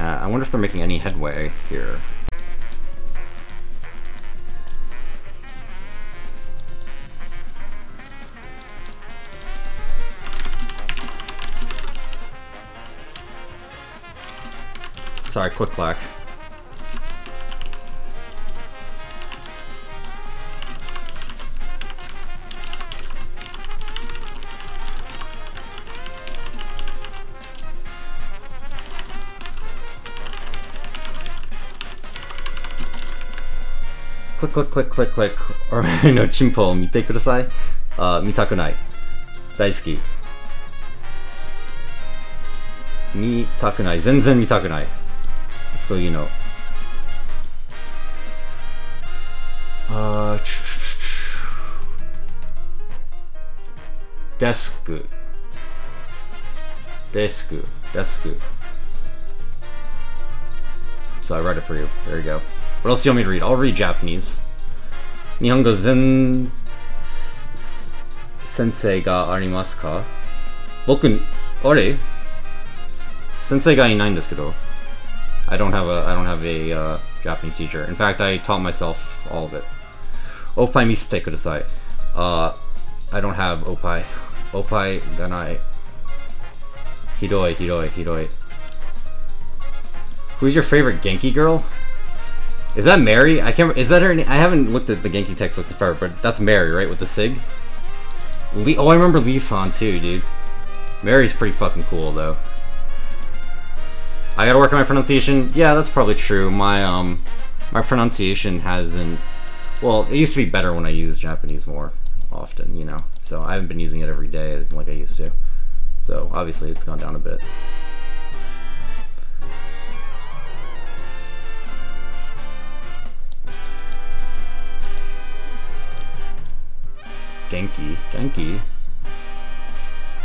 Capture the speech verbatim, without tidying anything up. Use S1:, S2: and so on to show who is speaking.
S1: at. I wonder if they're making any headway here. Sorry, click clack. Click, click, click, click, click. Alright, no, chimpo, 見てください。あ、見たくない。大好き。見たくない。全然見たくない。そういうの。あー、デスク。デスク。デスク。So I read it for you. There you go. What else do you want me to read? I'll read Japanese. Nihongo zen sensei ga arimasu ka? Boku, ore? Sensei ga inai desu kedo. I don't have a I don't have a uh, Japanese teacher. In fact, I taught myself all of it. Opai misete kudasai. Uh, I don't have opai. Opai ga nai. Hidoi, hidoi, hidoi. Who's your favorite Genki girl? Is that Mary? I can't. Is that her? I haven't looked at the Genki textbooks forever, but that's Mary, right? With the sig. Lee, oh, I remember Lee-san too, dude. Mary's pretty fucking cool, though. I gotta work on my pronunciation. Yeah, that's probably true. My um, my pronunciation hasn't. Well, it used to be better when I used Japanese more often, you know. So I haven't been using it every day like I used to. So obviously, it's gone down a bit. Genki, Genki.